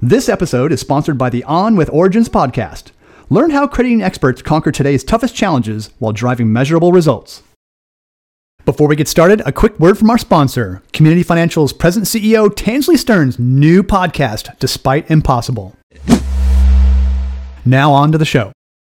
This episode is sponsored by the On with Origins podcast. Learn how credit union experts conquer today's toughest challenges while driving measurable results. Before we get started, a quick word from our sponsor, Community Financial's President CEO Tansley Stearns' new podcast, Despite Impossible. Now on to the show.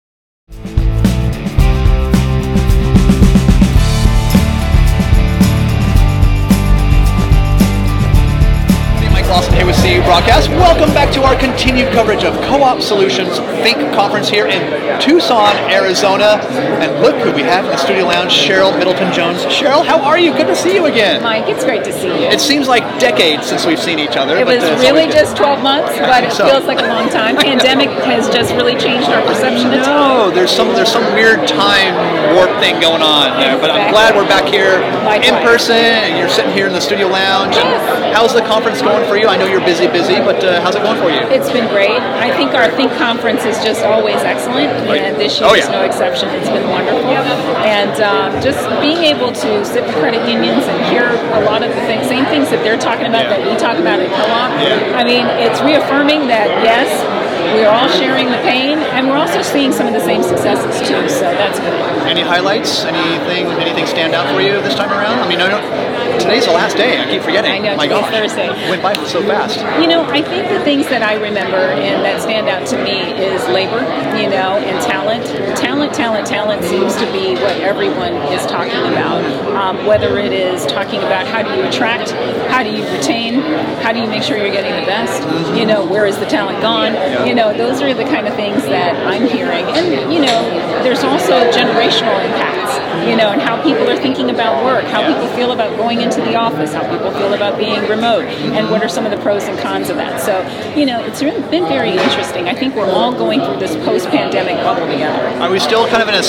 Lawson here with CU Broadcast. Welcome back to our continued coverage of Co-op Solutions Think Conference here in Tucson, Arizona. And look who we have in the studio lounge, Cheryl Middleton-Jones. Cheryl, how are you? Good to see you again. Mike, it's great to see you. It seems like decades since we've seen each other. It was really just 12 months, but it feels like a long time. Pandemic has just really changed our perception of time. No, there's some weird time warp thing going on there. But I'm glad we're back here in person and you're sitting here in the studio lounge. And how's the conference going for you? I know you're busy, but how's it going for you? It's been great. I think our Think Conference is just always excellent, and this year is no exception. It's been wonderful. And just being able to sit with credit unions and hear a lot of the same things that they're talking about that we talk about at Co-op. Yeah. I mean, it's reaffirming that, yes, we're all sharing the pain, and we're also seeing some of the same successes too, so that's good. Any highlights? Anything stand out for you this time around? I mean, today's the last day. I keep forgetting. I know, my today's gosh, Thursday. It went by so fast. You know, I think the things that I remember and that stand out to me is labor, and talent. Talent seems to be what everyone is talking about. Whether it is talking about how do you attract, how do you retain, how do you make sure you're getting the best, where is the talent gone? Those are the kind of things that I'm hearing. And, there's also generational impacts, and how people are thinking about work, how people feel about going into the office, how people feel about being remote, and what are some of the pros and cons of that. So, it's been very interesting. I think we're all going through this post-pandemic bubble together. Are we still kind of in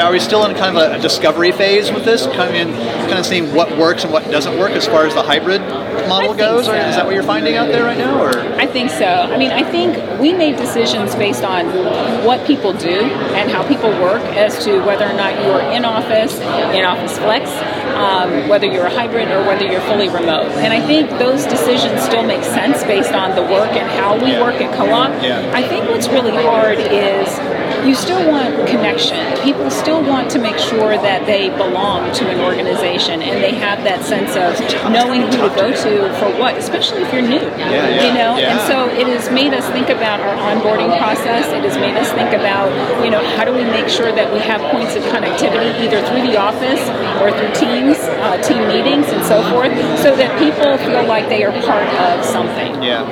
a discovery phase with this? Kind of seeing what works and what doesn't work as far as the hybrid model goes? So. Or is that what you're finding out there right now? Or? I think so. I mean, I think we made decisions based on what people do and how people work as to whether or not you are in office flex, whether you're a hybrid or whether you're fully remote. And I think those decisions still make sense based on the work and how we work at Co-op. Yeah. I think what's really hard is you still want connection. People still want to make sure that they belong to an organization and they have that sense of knowing who to go to for what, especially if you're new. And so it has made us think about our onboarding process. It has made us think about, how do we make sure that we have points of connectivity either through the office or through teams, team meetings and so forth, so that people feel like they are part of something.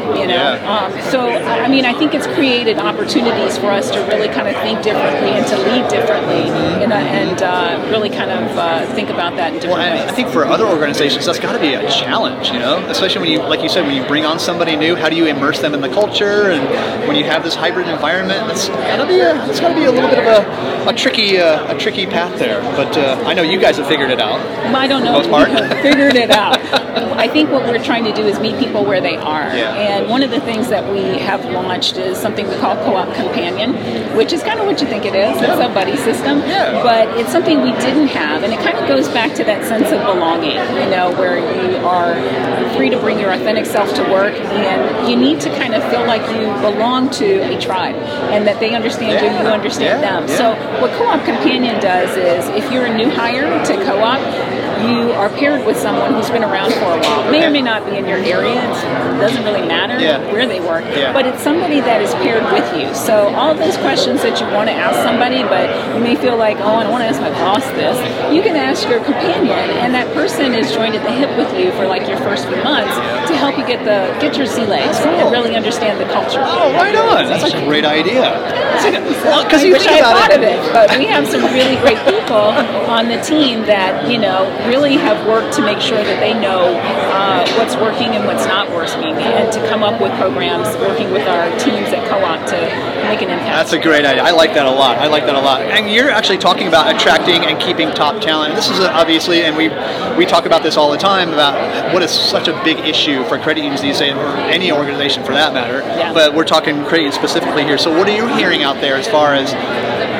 So, I mean, I think it's created opportunities for us to really kind of think differently and to lead differently and really kind of think about that in different ways. I think for other organizations, that's got to be a challenge, especially when you, like you said, when you bring on somebody new, how do you immerse them in the culture? And when you have this hybrid environment, it's got to be a little bit of a tricky path there. But I know you guys have figured it out. I don't know if we have figured it out. I think what we're trying to do is meet people where they are. Yeah. And one of the things that we have launched is something we call Co-op Companion, which is kind of what you think it is. It's a buddy system. Yeah. But it's something we didn't have. And it kind of goes back to that sense of belonging, where you are free to bring your authentic self to work. And you need to kind of feel like you belong to a tribe and that they understand you, you understand them. Yeah. So what Co-op Companion does is if you're a new hire to Co-op, you are paired with someone who's been around for a while. May or may not be in your area. It doesn't really matter where they work. Yeah. But it's somebody that is paired with you. So all of those questions that you want to ask somebody, but you may feel like, I don't want to ask my boss this. You can ask your companion, and that person is joined at the hip with you for like your first few months to help you get your sea legs and really understand the culture. Oh, right on. That's a great idea. Because you wish I thought of it, but we have some really great people on the team that really have worked to make sure that they know what's working and what's not working, and to come up with programs working with our teams at Co-op to make an impact. That's a great idea. I like that a lot. And you're actually talking about attracting and keeping top talent. This is obviously, and we talk about this all the time, about what is such a big issue for credit unions these days, or any organization for that matter. Yeah. But we're talking credit unions specifically here. So what are you hearing out there as far as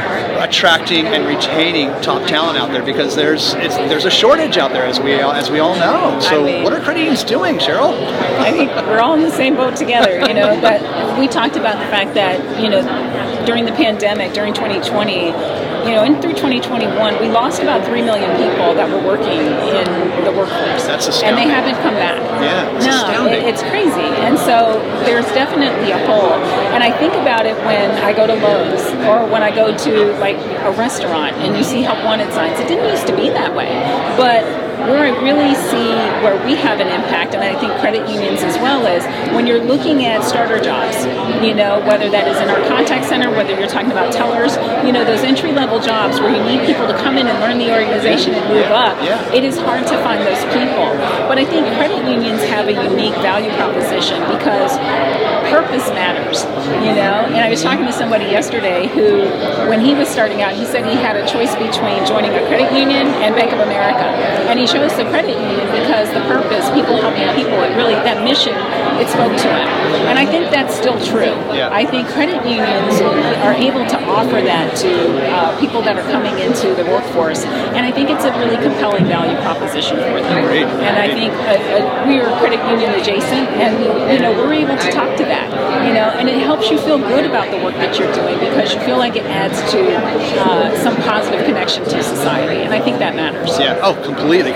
attracting and retaining top talent out there, because there's a shortage out there, as we all know. So what are credit unions doing, Cheryl? I think we're all in the same boat together. That we talked about the fact that during the pandemic, during 2020, and through 2021, we lost about 3 million people that were working in the workforce. That's astounding. And they haven't come back. Yeah, it's astounding. It's crazy. And so there's definitely a hole. And I think about it when I go to Lowe's or when I go to like a restaurant and you see help wanted signs. It didn't used to be that way. But where I really see where we have an impact, and I think credit unions as well, is when you're looking at starter jobs, whether that is in our contact center, whether you're talking about tellers, those entry-level jobs where you need people to come in and learn the organization and move up, it is hard to find those people. But I think credit unions have a unique value proposition because purpose matters, And I was talking to somebody yesterday who, when he was starting out, he said he had a choice between joining a credit union and Bank of America. And he chose the credit union because the purpose, people helping people, that mission, it spoke to him. And I think that's still true. Yeah. I think credit unions are able to offer that to people that are coming into the workforce. And I think it's a really compelling value proposition for them. Great. And I think we are credit union adjacent, and we're able to talk to that. And it helps you feel good about the work that you're doing because you feel like it adds to some positive connection to society. And I think that matters. Yeah. Oh, completely.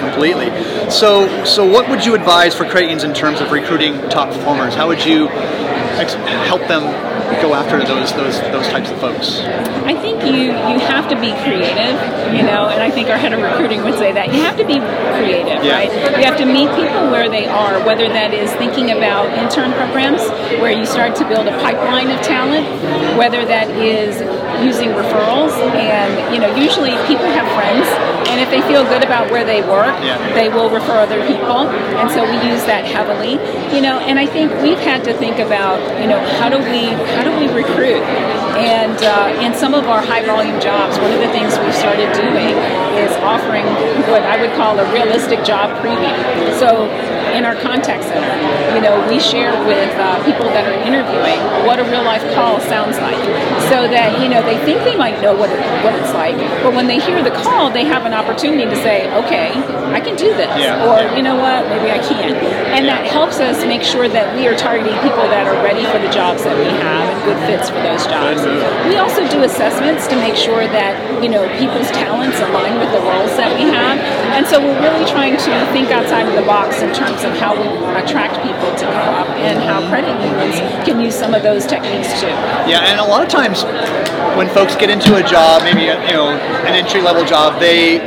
So what would you advise for credit unions in terms of recruiting top performers? How would you help them go after those types of folks? I think you have to be creative, and I think our head of recruiting would say that. You have to be creative, right? You have to meet people where they are, whether that is thinking about intern programs where you start to build a pipeline of talent, whether that is using referrals, and usually people have friends, and if they feel good about where they work, they will refer other people, and so we use that heavily, and I think we've had to think about, how do we recruit, and in some of our high volume jobs, one of the things we've started doing is offering what I would call a realistic job preview. So in our contact center, we share with people that are interviewing what a real life call sounds like, so that they think they might know what it's like, but when they hear the call, they have an opportunity to say, okay, I can do this, or you know what, maybe I can't, and that helps us make sure that we are targeting people that are ready for the jobs that we have and good fits for those jobs. We also do assessments to make sure that people's talents align with the roles that we have, and so we're really trying to think outside of the box in terms of how we attract people to co-op and how credit unions can use some of those techniques too. Yeah, and a lot of times when folks get into a job, maybe an entry-level job, they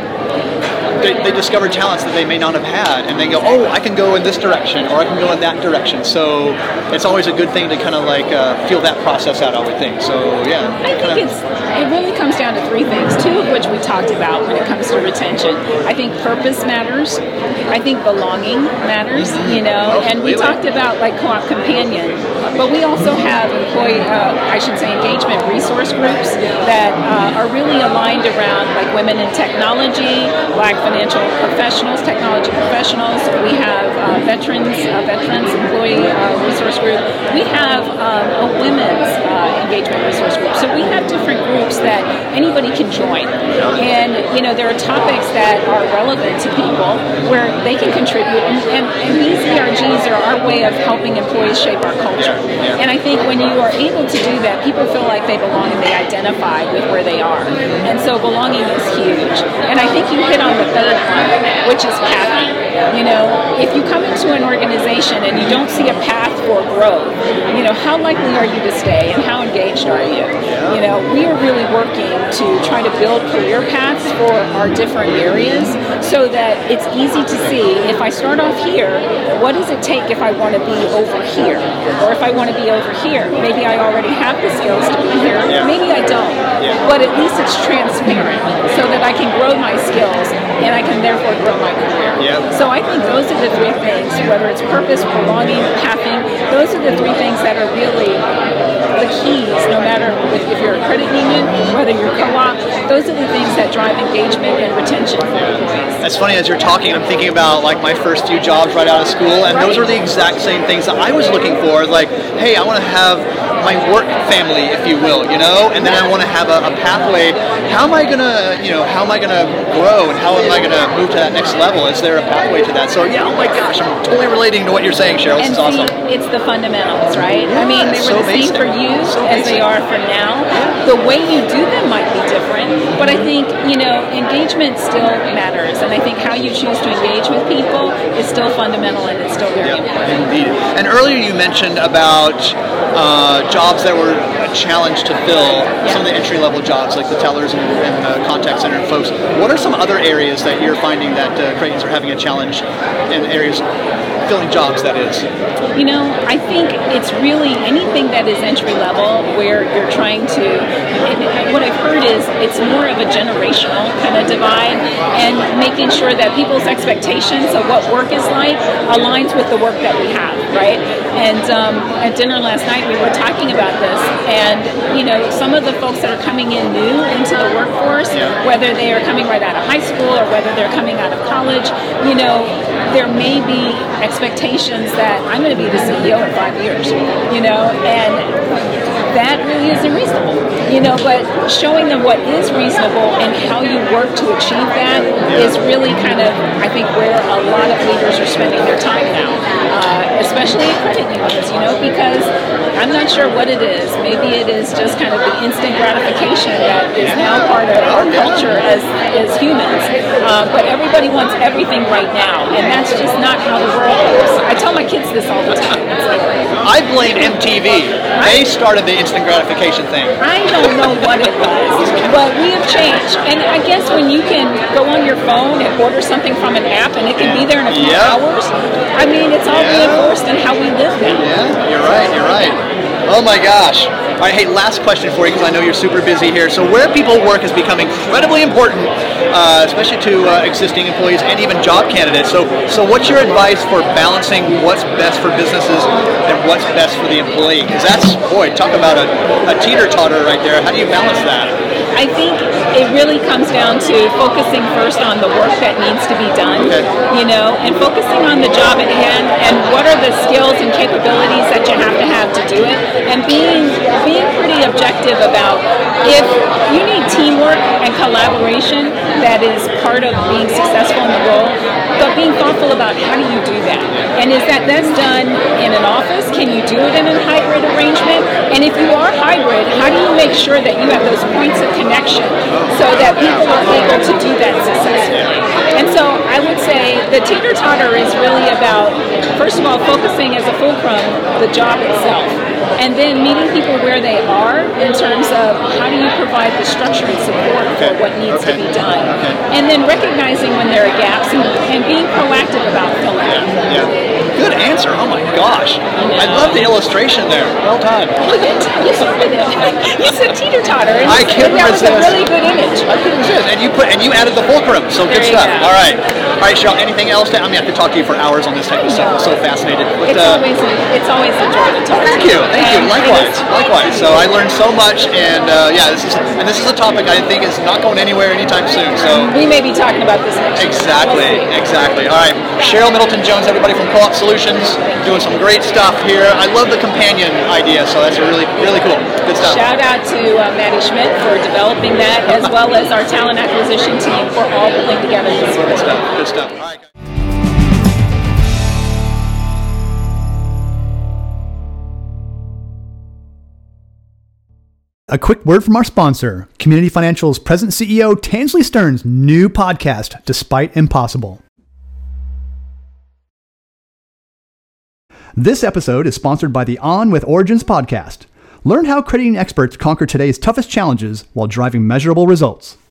discover talents that they may not have had, and they go, oh, I can go in this direction, or I can go in that direction. So it's always a good thing to kind of feel that process out, I would think. So yeah. I think it really comes down to three things, two of which we talked about when it comes to retention. I think purpose matters. I think belonging matters, and we talked about Co-op Companion, but we also have engagement resource groups that are really aligned around women in technology, Black financial professionals, technology professionals. We have veterans employee resource group. We have a women's engagement resource group. So we have different groups that anybody can join. And, there are topics that are relevant to people where they can contribute. And these ERGs are our way of helping employees shape our culture. And I think when you are able to do that, people feel like they belong and they identify with where they are. And so belonging is huge. And I think you hit on the third one, which is pathing. If you come into an organization and you don't see a path for growth, how likely are you to stay and how engaged are you? We are really working to try to build career paths for our different areas so that it's easy to see, if I start off here, what does it take if I want to be over here? Or if I want to be over here, maybe I already have the skills to be here, maybe I don't. But at least it's transparent so that I can grow my skills and I can therefore grow my career. So I think those are the three things, whether it's purpose, belonging, pathing, those are the three things that are really the keys, no matter if you're a credit union, whether you're co-op, those are the things that drive engagement and retention for employees. That's funny, as you're talking, I'm thinking about my first few jobs right out of school, and those are the exact same things that I was looking for. Hey, I want to have my work family, if you will, and then I want to have a pathway. How am I gonna grow, and how am I gonna move to that next level? Is there a pathway to that? So yeah, oh my gosh, I'm totally relating to what you're saying, Cheryl. This is awesome. It's the fundamentals, right? I mean, they were the same for you as they are for now. The way you do them might be different, but I think, engagement still matters, and I think how you choose to engage with people is still fundamental, and it's still very important. Indeed. And earlier you mentioned about jobs that were a challenge to fill, some of the entry-level jobs like the tellers and the contact center folks. What are some other areas that you're finding that Creighton's are having a challenge in areas filling jobs, that is? I think it's really anything that is entry-level where you're trying to, what I've heard is it's more of a generational kind of divide, and making sure that people's expectations of what work is like aligns with the work that we have, right? And at dinner last night we were talking about this, and some of the folks that are coming in new into the workforce, whether they are coming right out of high school or whether they're coming out of college, there may be expectations that I'm going to be the CEO in 5 years, and that really isn't reasonable, but showing them what is reasonable and how you work to achieve that is really kind of, I think, where a lot of leaders are spending their time now, especially at credit unions, because I'm not sure what it is. Maybe it is just kind of the instant gratification that is now part of our culture as humans, but everybody wants everything right now, and that's just not how the world works. I tell my kids this all the time. It's like, I blame MTV. They started the instant gratification thing. I don't know what it was, but we have changed. And I guess when you can go on your phone and order something from an app and it can be there in a few hours, I mean, it's all reinforced in how we live now. Yeah, you're right. Oh my gosh. All right, hey, last question for you because I know you're super busy here. So where people work has become incredibly important, especially to existing employees and even job candidates. So what's your advice for balancing what's best for businesses and what's best for the employee? Because that's, talk about a teeter-totter right there. How do you balance that? I think it really comes down to focusing first on the work that needs to be done, and focusing on the job at hand and what are the skills and capabilities that you have to do it, and being pretty objective about if you need teamwork and collaboration that is part of being successful in the role, but being thoughtful about how do you do that, and is that's done in an office? Can you do it in a hybrid arrangement? And if you are hybrid, how do you make sure that you have those points of connection so that people are able to do that successfully? And so I would say the teeter-totter is really about, first of all, focusing as a fulcrum the job itself, and then meeting people where they are in terms of how do you provide the structure and support for what needs to be done, and then recognizing when there are gaps and being proactive about filling them. Good answer. Oh my gosh. I love the illustration there. Well done. You started it. You said teeter-totter. And I can't resist. That was a really good image. I couldn't resist. And you added the fulcrum. So good stuff. All right, Cheryl. Anything else? I have to talk to you for hours on this type of stuff. I'm so fascinated. But, it's always a joy to talk to you. Thank you. Likewise. So I learned so much, and this is a topic I think is not going anywhere anytime soon. So we may be talking about this next year. Exactly. All right, Cheryl Middleton Jones, everybody from Co-op Solutions, doing some great stuff here. I love the companion idea, so that's really, really cool. Good stuff. Shout out to Maddie Schmidt for developing that, as well as our talent acquisition team for all pulling together this work. Good stuff. All right. A quick word from our sponsor, Community Financial's present CEO, Tansley Stearns' new podcast, Despite Impossible. This episode is sponsored by the On with Origins podcast. Learn how credit union experts conquer today's toughest challenges while driving measurable results.